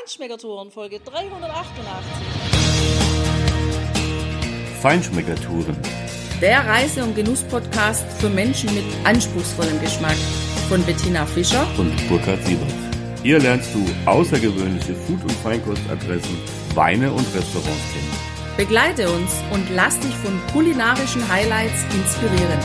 Feinschmeckertouren, Folge 388. Feinschmeckertouren. Der Reise- und Genuss-Podcast für Menschen mit anspruchsvollem Geschmack von Bettina Fischer und Burkhard Siebert. Hier lernst du außergewöhnliche Food- und Feinkostadressen, Weine und Restaurants kennen. Begleite uns und lass dich von kulinarischen Highlights inspirieren.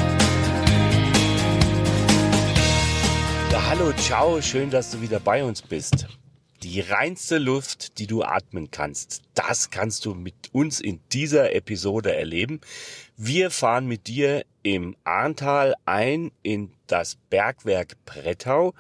Ja, hallo, ciao, schön, dass du wieder bei uns bist. Die reinste Luft, die du atmen kannst, das kannst du mit uns in dieser Episode erleben. Wir fahren mit dir im Ahrntal ein in das Bergwerk Brettau.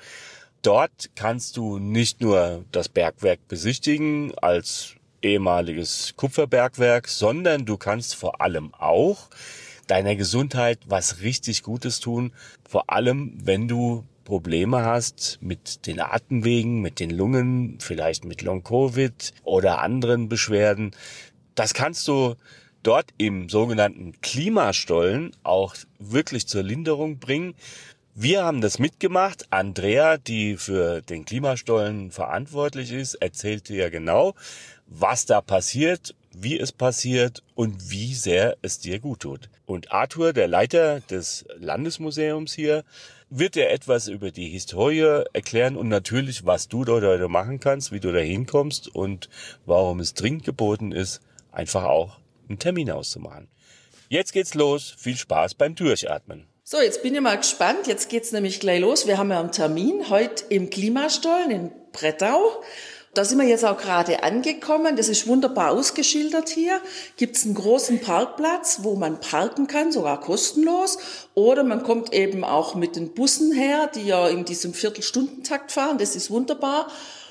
Dort kannst du nicht nur das Bergwerk besichtigen als ehemaliges Kupferbergwerk, sondern du kannst vor allem auch deiner Gesundheit was richtig Gutes tun. Vor allem, wenn du Probleme hast mit den Atemwegen, mit den Lungen, vielleicht mit Long-Covid oder anderen Beschwerden. Das kannst du dort im sogenannten Klimastollen auch wirklich zur Linderung bringen. Wir haben das mitgemacht. Andrea, die für den Klimastollen verantwortlich ist, erzählte ja genau, was da passiert, wie es passiert und wie sehr es dir gut tut. Und Arthur, der Leiter des Landesmuseums hier, wird dir etwas über die Historie erklären und natürlich, was du dort heute machen kannst, wie du da hinkommst und warum es dringend geboten ist, einfach auch einen Termin auszumachen. Jetzt geht's los. Viel Spaß beim Durchatmen. So, jetzt bin ich mal gespannt. Jetzt geht's nämlich gleich los. Wir haben ja einen Termin heute im Klimastollen in Brettau. Da sind wir jetzt auch gerade angekommen. Das ist wunderbar ausgeschildert hier. Gibt's einen großen Parkplatz, wo man parken kann, sogar kostenlos. Oder man kommt eben auch mit den Bussen her, die ja in diesem Viertelstundentakt fahren. Das ist wunderbar.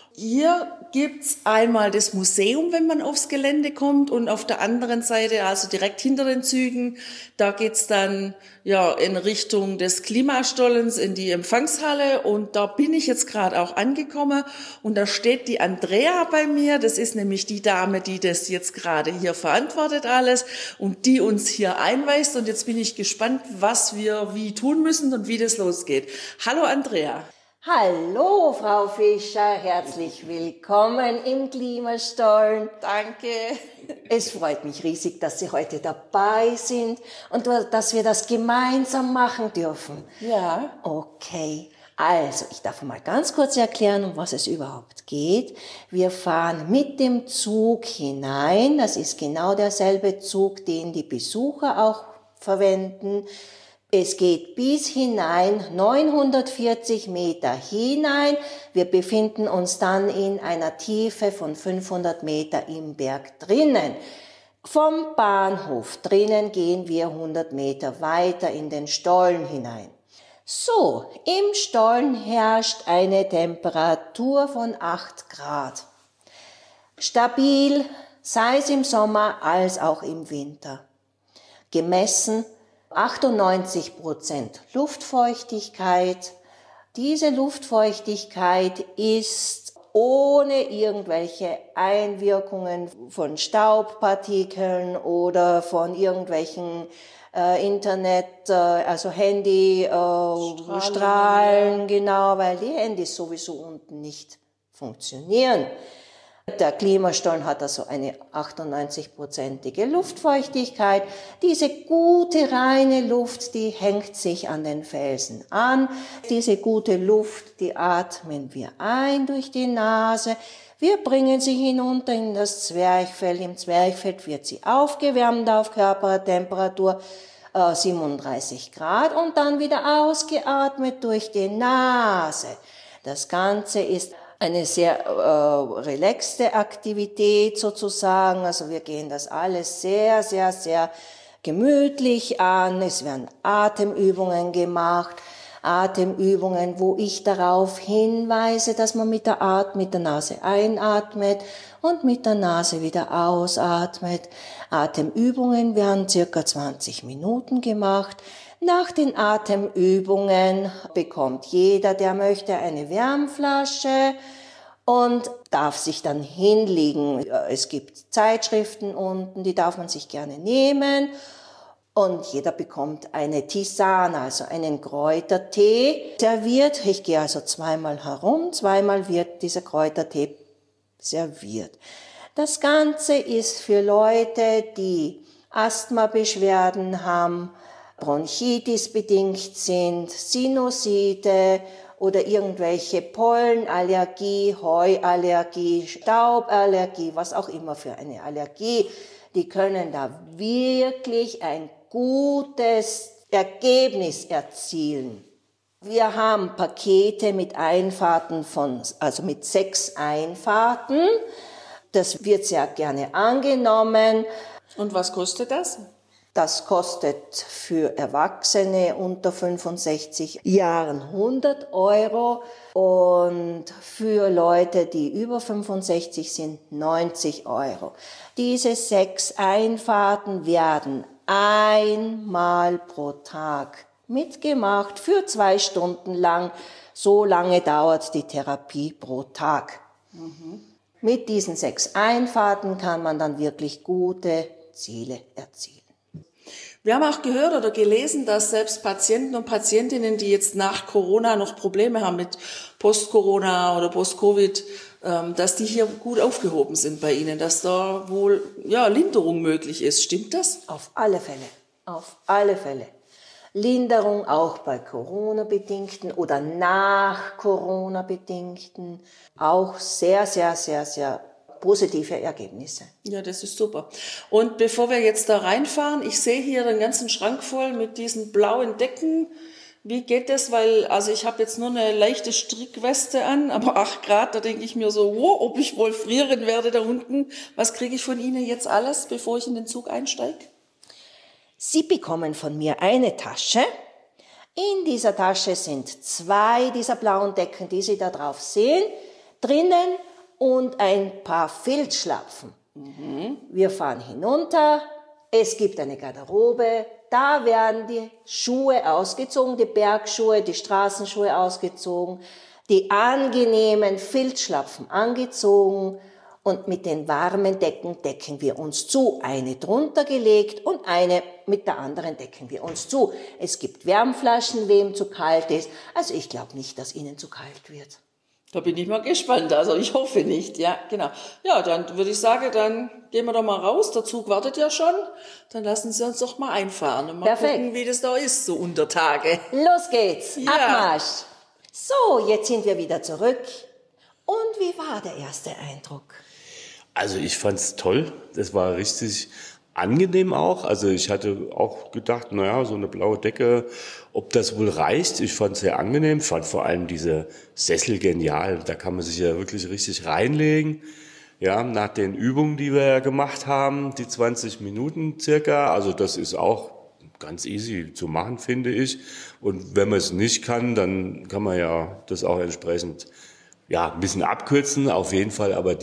Hier gibt's einmal das Museum, wenn man aufs Gelände kommt, und auf der anderen Seite, also direkt hinter den Zügen, da geht's dann ja in Richtung des Klimastollens in die Empfangshalle, und da bin ich jetzt gerade auch angekommen und da steht die Andrea bei mir. Das ist nämlich die Dame, die das jetzt gerade hier verantwortet alles und die uns hier einweist, und jetzt bin ich gespannt, was wir wie tun müssen und wie das losgeht. Hallo Andrea. Hallo, Frau Fischer, herzlich willkommen im Klimastollen. Danke. Es freut mich riesig, dass Sie heute dabei sind und dass wir das gemeinsam machen dürfen. Ja. Okay, also ich darf mal ganz kurz erklären, um was es überhaupt geht. Wir fahren mit dem Zug hinein. Das ist genau derselbe Zug, den die Besucher auch verwenden. Es geht bis hinein, 940 Meter hinein. Wir befinden uns dann in einer Tiefe von 500 Meter im Berg drinnen. Vom Bahnhof drinnen gehen wir 100 Meter weiter in den Stollen hinein. So, im Stollen herrscht eine Temperatur von 8 Grad. Stabil, sei es im Sommer als auch im Winter. Gemessen 98% Luftfeuchtigkeit. Diese Luftfeuchtigkeit ist ohne irgendwelche Einwirkungen von Staubpartikeln oder von irgendwelchen Internet, also Handy, Strahlen, genau, weil die Handys sowieso unten nicht funktionieren. Der Klimastollen hat also eine 98%ige Luftfeuchtigkeit. Diese gute, reine Luft, die hängt sich an den Felsen an. Diese gute Luft, die atmen wir ein durch die Nase. Wir bringen sie hinunter in das Zwerchfell. Im Zwerchfell wird sie aufgewärmt auf Körpertemperatur 37 Grad und dann wieder ausgeatmet durch die Nase. Das Ganze ist eine sehr relaxte Aktivität sozusagen. Also wir gehen das alles sehr, sehr, sehr gemütlich an. Es werden Atemübungen gemacht. Atemübungen, wo ich darauf hinweise, dass man mit der Nase einatmet und mit der Nase wieder ausatmet. Atemübungen werden circa 20 Minuten gemacht. Nach den Atemübungen bekommt jeder, der möchte, eine Wärmflasche und darf sich dann hinlegen. Es gibt Zeitschriften unten, die darf man sich gerne nehmen. Und jeder bekommt eine Tisane, also einen Kräutertee serviert. Ich gehe also zweimal herum, zweimal wird dieser Kräutertee serviert. Das Ganze ist für Leute, die Asthmabeschwerden haben, Bronchitis bedingt sind, Sinusite oder irgendwelche Pollenallergie, Heuallergie, Stauballergie, was auch immer für eine Allergie. Die können da wirklich ein gutes Ergebnis erzielen. Wir haben Pakete mit Einfahrten mit 6 Einfahrten. Das wird sehr gerne angenommen. Und was kostet das? Das kostet für Erwachsene unter 65 Jahren 100 € und für Leute, die über 65 sind, 90 €. Diese 6 Einfahrten werden einmal pro Tag mitgemacht für 2 Stunden lang. So lange dauert die Therapie pro Tag. Mit diesen 6 Einfahrten kann man dann wirklich gute Ziele erzielen. Wir haben auch gehört oder gelesen, dass selbst Patienten und Patientinnen, die jetzt nach Corona noch Probleme haben mit Post-Corona oder Post-Covid, dass die hier gut aufgehoben sind bei Ihnen, dass da wohl Linderung möglich ist. Stimmt das? Auf alle Fälle. Auf alle Fälle. Linderung auch bei Corona-Bedingten oder nach Corona-Bedingten. Auch sehr, sehr, sehr, sehr positive Ergebnisse. Ja, das ist super. Und bevor wir jetzt da reinfahren, ich sehe hier den ganzen Schrank voll mit diesen blauen Decken. Wie geht das? Weil, ich habe jetzt nur eine leichte Strickweste an, aber 8 Grad, da denke ich mir so, ob ich wohl frieren werde da unten. Was kriege ich von Ihnen jetzt alles, bevor ich in den Zug einsteige? Sie bekommen von mir eine Tasche. In dieser Tasche sind 2 dieser blauen Decken, die Sie da drauf sehen, drinnen und ein paar Filzschlapfen. Wir fahren hinunter, es gibt eine Garderobe, da werden die Schuhe ausgezogen, die Bergschuhe, die Straßenschuhe ausgezogen, die angenehmen Filzschlapfen angezogen und mit den warmen Decken decken wir uns zu. Eine drunter gelegt und eine mit der anderen decken wir uns zu. Es gibt Wärmflaschen, wem zu kalt ist. Also ich glaube nicht, dass Ihnen zu kalt wird. Da bin ich mal gespannt, ich hoffe nicht, ja, genau. Ja, dann würde ich sagen, dann gehen wir doch mal raus, der Zug wartet ja schon, dann lassen Sie uns doch mal einfahren und mal gucken, wie das da ist, so unter Tage. Los geht's, ja. Abmarsch. So, jetzt sind wir wieder zurück. Und wie war der erste Eindruck? Also ich fand's toll, das war richtig angenehm auch. Also ich hatte auch gedacht, so eine blaue Decke, ob das wohl reicht. Ich fand es sehr angenehm, fand vor allem diese Sessel genial. Da kann man sich ja wirklich richtig reinlegen. Ja, nach den Übungen, die wir ja gemacht haben, die 20 Minuten circa. Also das ist auch ganz easy zu machen, finde ich. Und wenn man es nicht kann, dann kann man ja das auch entsprechend ein bisschen abkürzen. Auf jeden Fall, aber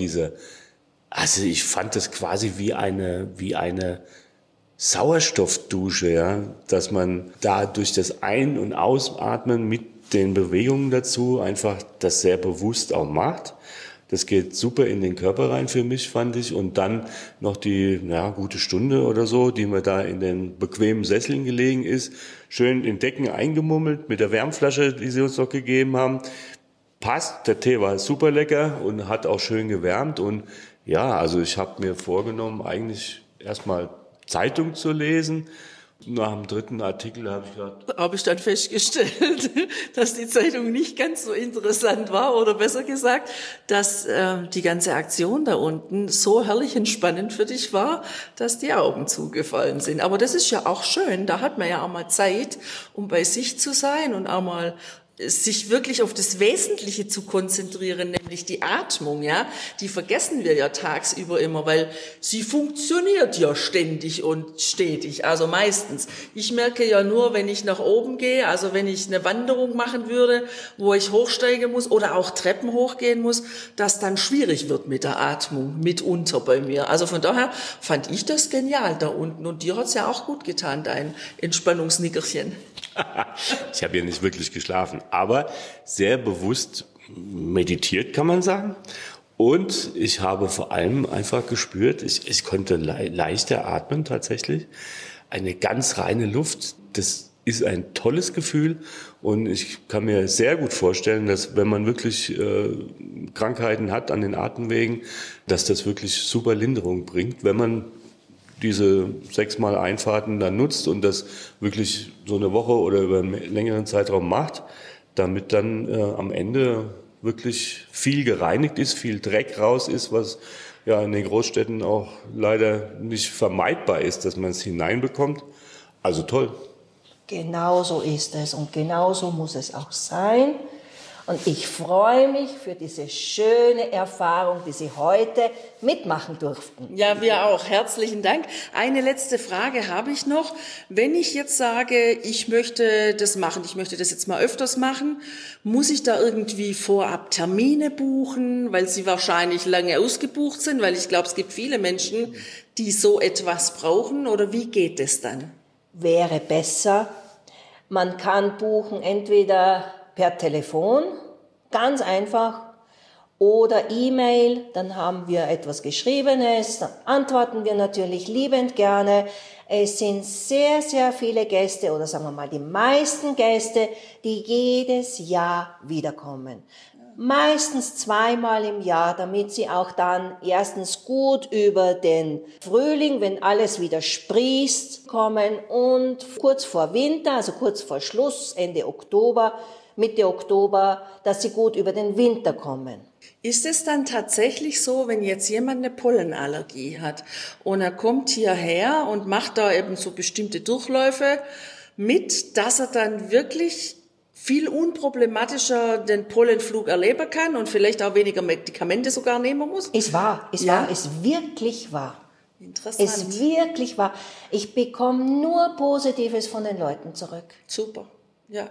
ich fand das quasi wie eine Sauerstoffdusche, ja, dass man da durch das Ein- und Ausatmen mit den Bewegungen dazu einfach das sehr bewusst auch macht. Das geht super in den Körper rein für mich, fand ich. Und dann noch die gute Stunde oder so, die man da in den bequemen Sesseln gelegen ist, schön in Decken eingemummelt mit der Wärmflasche, die sie uns noch gegeben haben. Passt, der Tee war super lecker und hat auch schön gewärmt. Und ich habe mir vorgenommen, eigentlich erstmal Zeitung zu lesen. Nach dem 3. Artikel habe ich dann festgestellt, dass die Zeitung nicht ganz so interessant war oder besser gesagt, dass die ganze Aktion da unten so herrlich entspannend für dich war, dass die Augen zugefallen sind. Aber das ist ja auch schön, da hat man ja auch mal Zeit, um bei sich zu sein und auch mal sich wirklich auf das Wesentliche zu konzentrieren, nämlich die Atmung, ja, die vergessen wir ja tagsüber immer, weil sie funktioniert ja ständig und stetig, also meistens. Ich merke ja nur, wenn ich nach oben gehe, also wenn ich eine Wanderung machen würde, wo ich hochsteigen muss oder auch Treppen hochgehen muss, dass dann schwierig wird mit der Atmung, mitunter bei mir. Also von daher fand ich das genial da unten und dir hat's ja auch gut getan, dein Entspannungsnickerchen. Ich habe ja nicht wirklich geschlafen, aber sehr bewusst meditiert, kann man sagen. Und ich habe vor allem einfach gespürt, ich konnte leichter atmen tatsächlich. Eine ganz reine Luft, das ist ein tolles Gefühl und ich kann mir sehr gut vorstellen, dass wenn man wirklich Krankheiten hat an den Atemwegen, dass das wirklich super Linderung bringt, wenn man diese 6-mal Einfahrten dann nutzt und das wirklich so eine Woche oder über einen längeren Zeitraum macht, damit dann am Ende wirklich viel gereinigt ist, viel Dreck raus ist, was ja in den Großstädten auch leider nicht vermeidbar ist, dass man es hineinbekommt. Also toll. Genau so ist es und genau so muss es auch sein. Und ich freue mich für diese schöne Erfahrung, die Sie heute mitmachen durften. Ja, wir auch. Herzlichen Dank. Eine letzte Frage habe ich noch. Wenn ich jetzt sage, ich möchte das machen, ich möchte das jetzt mal öfters machen, muss ich da irgendwie vorab Termine buchen, weil sie wahrscheinlich lange ausgebucht sind? Weil ich glaube, es gibt viele Menschen, die so etwas brauchen. Oder wie geht es dann? Wäre besser, man kann buchen entweder per Telefon, ganz einfach, oder E-Mail, dann haben wir etwas Geschriebenes, dann antworten wir natürlich liebend gerne. Es sind sehr, sehr viele Gäste, oder sagen wir mal die meisten Gäste, die jedes Jahr wiederkommen. Meistens 2-mal im Jahr, damit sie auch dann erstens gut über den Frühling, wenn alles wieder sprießt, kommen und kurz vor Winter, also kurz vor Schluss, Ende Oktober, Mitte Oktober, dass sie gut über den Winter kommen. Ist es dann tatsächlich so, wenn jetzt jemand eine Pollenallergie hat und er kommt hierher und macht da eben so bestimmte Durchläufe mit, dass er dann wirklich viel unproblematischer den Pollenflug erleben kann und vielleicht auch weniger Medikamente sogar nehmen muss? Ist wahr, ist wirklich wahr. Interessant. Ist wirklich wahr. Ich bekomme nur Positives von den Leuten zurück. Super, ja.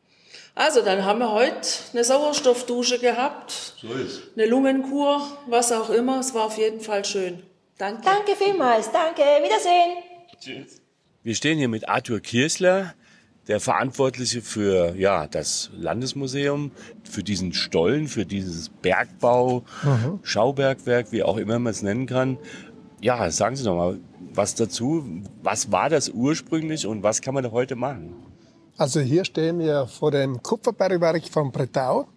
Also, dann haben wir heute eine Sauerstoffdusche gehabt, So ist. eine Lungenkur, was auch immer. Es war auf jeden Fall schön. Danke. Danke vielmals, danke, Wiedersehen. Tschüss. Wir stehen hier mit Arthur Kirchler, der Verantwortliche für das Landesmuseum, für diesen Stollen, für dieses Bergbau, Schaubergwerk, wie auch immer man es nennen kann. Ja, sagen Sie doch mal was dazu. Was war das ursprünglich und was kann man da heute machen? Also hier stehen wir vor dem Kupferbergwerk von Bretau.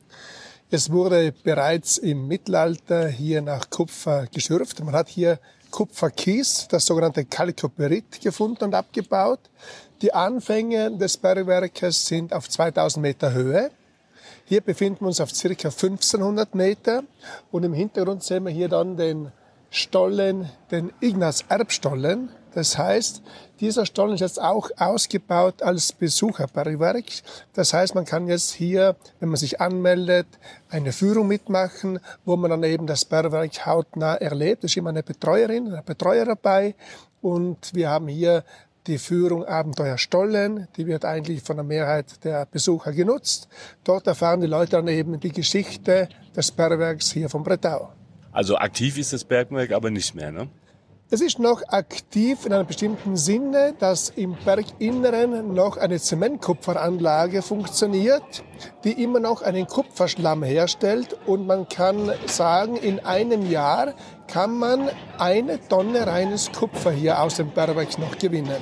Es wurde bereits im Mittelalter hier nach Kupfer geschürft. Man hat hier Kupferkies, das sogenannte Chalcopyrit, gefunden und abgebaut. Die Anfänge des Bergwerkes sind auf 2000 Meter Höhe. Hier befinden wir uns auf ca. 1500 Meter und im Hintergrund sehen wir hier dann den Stollen, den Ignaz-Erb-Stollen. Das heißt, dieser Stollen ist jetzt auch ausgebaut als Besucherbergwerk. Das heißt, man kann jetzt hier, wenn man sich anmeldet, eine Führung mitmachen, wo man dann eben das Bergwerk hautnah erlebt. Es ist immer eine Betreuerin, ein Betreuer dabei. Und wir haben hier die Führung Abenteuer Stollen, die wird eigentlich von der Mehrheit der Besucher genutzt. Dort erfahren die Leute dann eben die Geschichte des Bergwerks hier von Bretau. Also aktiv ist das Bergwerk aber nicht mehr, ne? Es ist noch aktiv in einem bestimmten Sinne, dass im Berginneren noch eine Zementkupferanlage funktioniert, die immer noch einen Kupferschlamm herstellt. Und man kann sagen, in einem Jahr kann man 1 Tonne reines Kupfer hier aus dem Bergwerk noch gewinnen.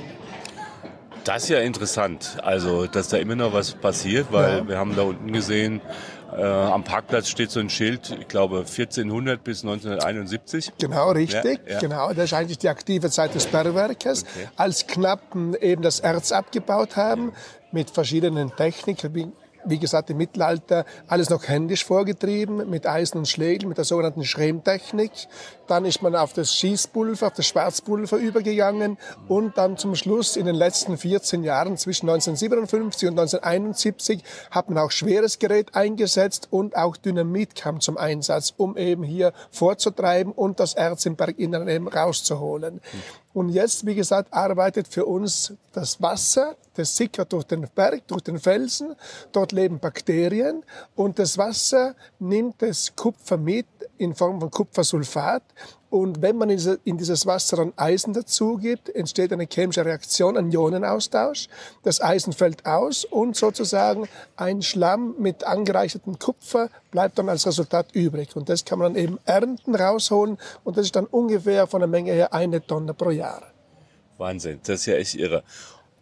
Das ist ja interessant, also dass da immer noch was passiert, weil wir haben da unten gesehen, am Parkplatz steht so ein Schild, ich glaube 1400 bis 1971. Genau, richtig. Ja. Genau, das ist eigentlich die aktive Zeit des Bergwerkes. Okay. Als Knappen eben das Erz abgebaut haben mit verschiedenen Techniken, wie gesagt, im Mittelalter alles noch händisch vorgetrieben, mit Eisen und Schlägel, mit der sogenannten Schremtechnik. Dann ist man auf das Schießpulver, auf das Schwarzpulver übergegangen und dann zum Schluss in den letzten 14 Jahren, zwischen 1957 und 1971, hat man auch schweres Gerät eingesetzt und auch Dynamit kam zum Einsatz, um eben hier vorzutreiben und das Erz im Berginneren eben rauszuholen. Und jetzt, wie gesagt, arbeitet für uns das Wasser, das sickert durch den Berg, durch den Felsen. Dort leben Bakterien und das Wasser nimmt das Kupfer mit in Form von Kupfersulfat. Und wenn man in dieses Wasser dann Eisen dazu gibt, entsteht eine chemische Reaktion, ein Ionenaustausch. Das Eisen fällt aus und sozusagen ein Schlamm mit angereichertem Kupfer bleibt dann als Resultat übrig. Und das kann man dann eben ernten, rausholen und das ist dann ungefähr von der Menge her 1 Tonne pro Jahr. Wahnsinn, das ist ja echt irre.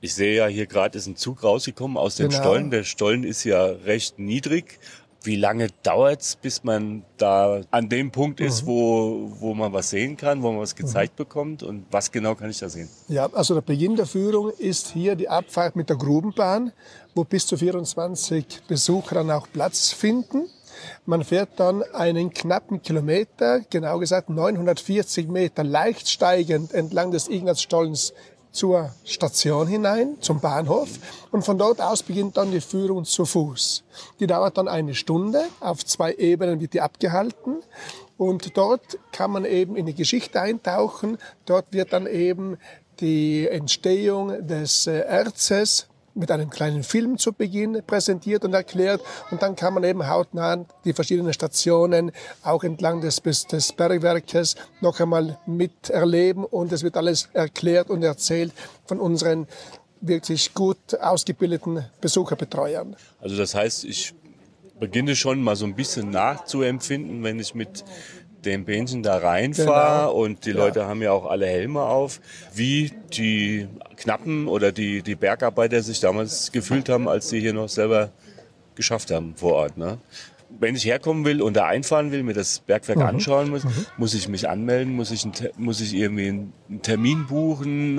Ich sehe ja, hier gerade ist ein Zug rausgekommen aus dem Genau. Stollen. Der Stollen ist ja recht niedrig. Wie lange dauert's, bis man da an dem Punkt ist, wo man was sehen kann, wo man was gezeigt bekommt? Und was genau kann ich da sehen? Ja, also der Beginn der Führung ist hier die Abfahrt mit der Grubenbahn, wo bis zu 24 Besucher dann auch Platz finden. Man fährt dann einen knappen Kilometer, genau gesagt 940 Meter leicht steigend entlang des Ignazstollens zur Station hinein, zum Bahnhof. Und von dort aus beginnt dann die Führung zu Fuß. Die dauert dann 1 Stunde. Auf 2 Ebenen wird die abgehalten. Und dort kann man eben in die Geschichte eintauchen. Dort wird dann eben die Entstehung des Erzes mit einem kleinen Film zu Beginn präsentiert und erklärt. Und dann kann man eben hautnah die verschiedenen Stationen auch entlang des Bergwerkes noch einmal miterleben. Und es wird alles erklärt und erzählt von unseren wirklich gut ausgebildeten Besucherbetreuern. Also das heißt, ich beginne schon mal so ein bisschen nachzuempfinden, wenn ich mit dem Bähnchen da reinfahre. Genau. Und die Leute haben ja auch alle Helme auf, wie die Knappen oder die Bergarbeiter sich damals gefühlt haben, als sie hier noch selber geschafft haben vor Ort. Ne? Wenn ich herkommen will und da einfahren will, mir das Bergwerk anschauen muss ich mich anmelden, muss ich irgendwie einen Termin buchen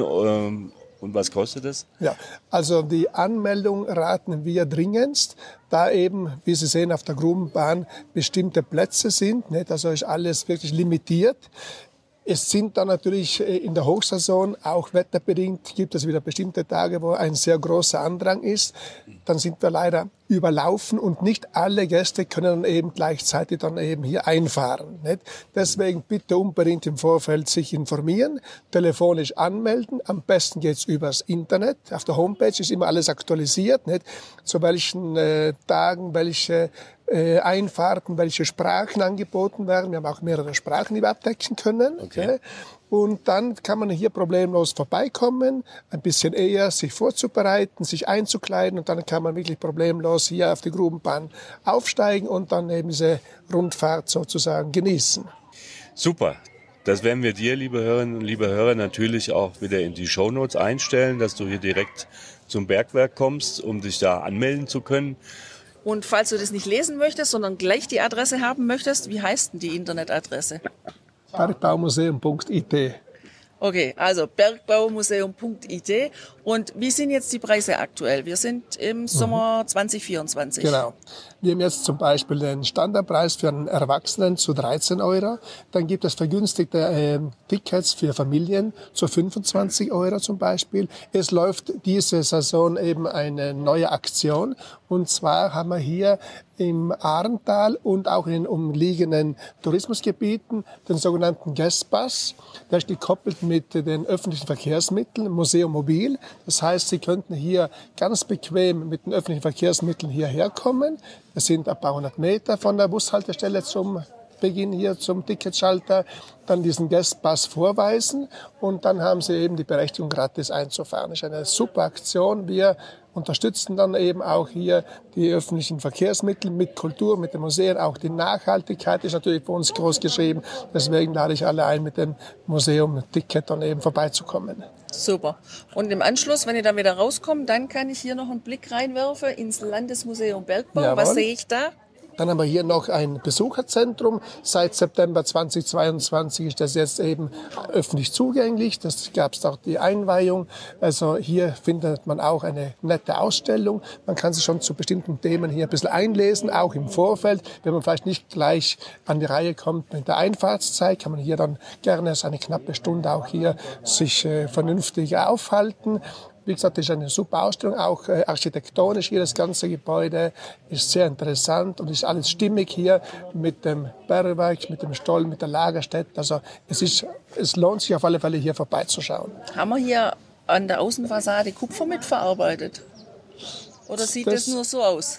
und was kostet das? Ja, also die Anmeldung raten wir dringendst, da eben, wie Sie sehen, auf der Grubenbahn bestimmte Plätze sind. Nicht? Also ist alles wirklich limitiert. Es sind dann natürlich in der Hochsaison, auch wetterbedingt, gibt es wieder bestimmte Tage, wo ein sehr großer Andrang ist. Dann sind wir leider überlaufen und nicht alle Gäste können dann eben gleichzeitig dann eben hier einfahren. Nicht? Deswegen bitte unbedingt im Vorfeld sich informieren, telefonisch anmelden. Am besten geht's übers Internet. Auf der Homepage ist immer alles aktualisiert, nicht? Zu welchen Tagen, welche Einfahrten, welche Sprachen angeboten werden. Wir haben auch mehrere Sprachen, die wir abdecken können. Okay. Und dann kann man hier problemlos vorbeikommen, ein bisschen eher sich vorzubereiten, sich einzukleiden und dann kann man wirklich problemlos hier auf die Grubenbahn aufsteigen und dann eben diese Rundfahrt sozusagen genießen. Super. Das werden wir dir, liebe Hörerinnen und liebe Hörer, natürlich auch wieder in die Shownotes einstellen, dass du hier direkt zum Bergwerk kommst, um dich da anmelden zu können. Und falls du das nicht lesen möchtest, sondern gleich die Adresse haben möchtest, wie heißt denn die Internetadresse? Bergbaumuseum.it. Okay, also bergbaumuseum.it. Und wie sind jetzt die Preise aktuell? Wir sind im Sommer 2024. Genau. Wir haben jetzt zum Beispiel den Standardpreis für einen Erwachsenen zu 13 €. Dann gibt es vergünstigte Tickets für Familien zu 25 € zum Beispiel. Es läuft diese Saison eben eine neue Aktion. Und zwar haben wir hier im Ahrental und auch in den umliegenden Tourismusgebieten den sogenannten Guestpass. Der ist gekoppelt mit den öffentlichen Verkehrsmitteln, Museum Mobil. Das heißt, Sie könnten hier ganz bequem mit den öffentlichen Verkehrsmitteln hierher kommen. Es sind ein paar 100 Meter von der Bushaltestelle zum Beginn hier zum Ticketschalter, dann diesen Guestpass vorweisen und dann haben Sie eben die Berechtigung, gratis einzufahren. Das ist eine super Aktion. Wir unterstützen dann eben auch hier die öffentlichen Verkehrsmittel mit Kultur, mit den Museen. Auch die Nachhaltigkeit ist natürlich für uns groß geschrieben. Deswegen lade ich alle ein, mit dem Museum-Ticket dann eben vorbeizukommen. Super. Und im Anschluss, wenn ich dann wieder rauskomme, dann kann ich hier noch einen Blick reinwerfen ins Landesmuseum Bergbau. Jawohl. Was sehe ich da? Dann haben wir hier noch ein Besucherzentrum. Seit September 2022 ist das jetzt eben öffentlich zugänglich. Das gab es auch die Einweihung. Also hier findet man auch eine nette Ausstellung. Man kann sich schon zu bestimmten Themen hier ein bisschen einlesen, auch im Vorfeld. Wenn man vielleicht nicht gleich an die Reihe kommt mit der Einfahrtszeit, kann man hier dann gerne so eine knappe Stunde auch hier sich vernünftig aufhalten. Wie gesagt, das ist eine super Ausstellung, auch architektonisch hier das ganze Gebäude ist sehr interessant und ist alles stimmig hier mit dem Bergwerk, mit dem Stollen, mit der Lagerstätte. Also es lohnt sich auf alle Fälle hier vorbeizuschauen. Haben wir hier an der Außenfassade Kupfer mitverarbeitet? Oder sieht das nur so aus?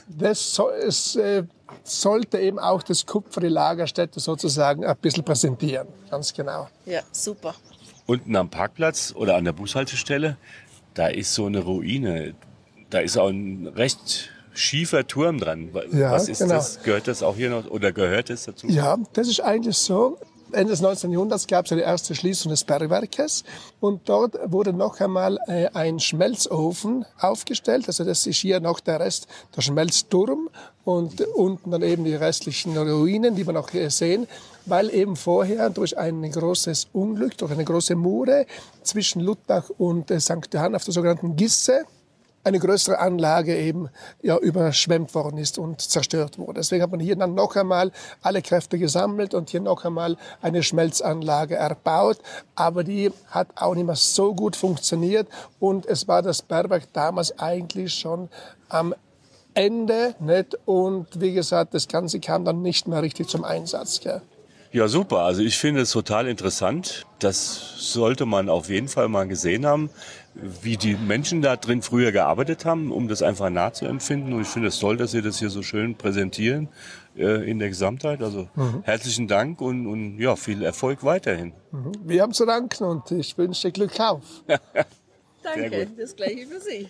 Es sollte eben auch das Kupfer, die Lagerstätte sozusagen ein bisschen präsentieren, ganz genau. Ja, super. Unten am Parkplatz oder an der Bushaltestelle, da ist so eine Ruine. Da ist auch ein recht schiefer Turm dran. Ja, was ist genau. das? Gehört das auch hier noch oder gehört das dazu? Ja, das ist eigentlich so. Ende des 19. Jahrhunderts gab es ja die erste Schließung des Bergwerkes und dort wurde noch einmal ein Schmelzofen aufgestellt. Also das ist hier noch der Rest, der Schmelzturm und unten dann eben die restlichen Ruinen, die wir noch sehen, weil eben vorher durch ein großes Unglück, durch eine große Mure zwischen Luttach und St. Johann auf der sogenannten Gisse, eine größere Anlage eben überschwemmt worden ist und zerstört wurde. Deswegen hat man hier dann noch einmal alle Kräfte gesammelt und hier noch einmal eine Schmelzanlage erbaut. Aber die hat auch nicht mehr so gut funktioniert und es war das Bergwerk damals eigentlich schon am Ende, nicht? Und wie gesagt, das Ganze kam dann nicht mehr richtig zum Einsatz. Gell? Ja, super. Also ich finde es total interessant. Das sollte man auf jeden Fall mal gesehen haben, wie die Menschen da drin früher gearbeitet haben, um das einfach nachzuempfinden. Und ich finde es toll, dass Sie das hier so schön präsentieren in der Gesamtheit. Also herzlichen Dank und ja, viel Erfolg weiterhin. Wir haben zu danken und ich wünsche Glück auf. Danke, das Gleiche für Sie.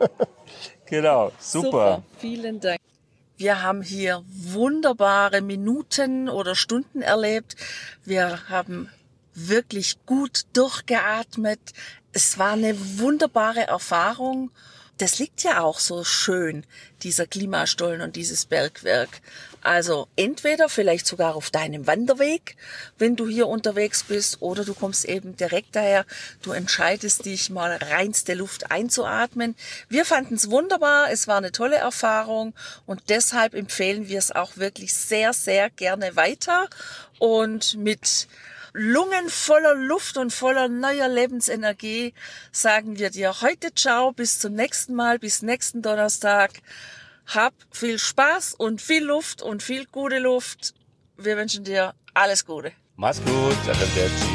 Genau, super. Vielen Dank. Wir haben hier wunderbare Minuten oder Stunden erlebt. Wir haben wirklich gut durchgeatmet. Es war eine wunderbare Erfahrung. Das liegt ja auch so schön, dieser Klimastollen und dieses Bergwerk. Also entweder vielleicht sogar auf deinem Wanderweg, wenn du hier unterwegs bist, oder du kommst eben direkt daher. Du entscheidest dich mal reinste Luft einzuatmen. Wir fanden es wunderbar, es war eine tolle Erfahrung und deshalb empfehlen wir es auch wirklich sehr, sehr gerne weiter. Und mit Lungen voller Luft und voller neuer Lebensenergie sagen wir dir heute ciao, bis zum nächsten Mal, bis nächsten Donnerstag. Hab viel Spaß und viel Luft und viel gute Luft. Wir wünschen dir alles Gute. Mach's gut, Arrivederci.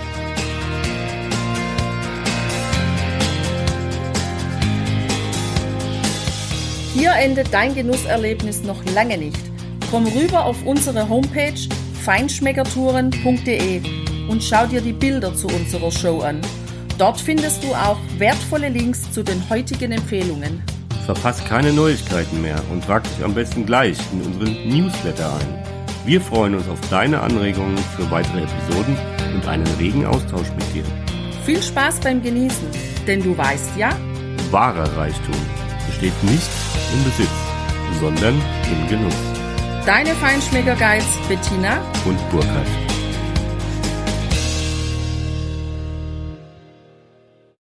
Hier endet dein Genusserlebnis noch lange nicht. Komm rüber auf unsere Homepage feinschmeckertouren.de und schau dir die Bilder zu unserer Show an. Dort findest du auch wertvolle Links zu den heutigen Empfehlungen. Verpasst keine Neuigkeiten mehr und trag dich am besten gleich in unseren Newsletter ein. Wir freuen uns auf deine Anregungen für weitere Episoden und einen regen Austausch mit dir. Viel Spaß beim Genießen, denn du weißt ja, Wahrer Reichtum besteht nicht im Besitz, sondern im Genuss. Deine Feinschmecker-Guides Bettina und Burkhard.